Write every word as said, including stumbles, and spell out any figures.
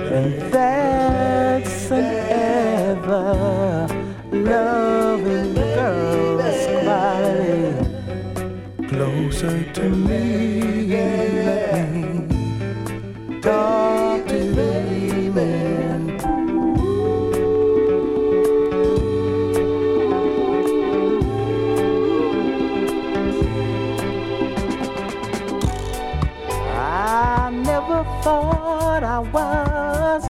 And that's an ever loving girl's quality. Closer to me, let me talk to you. I never thought I was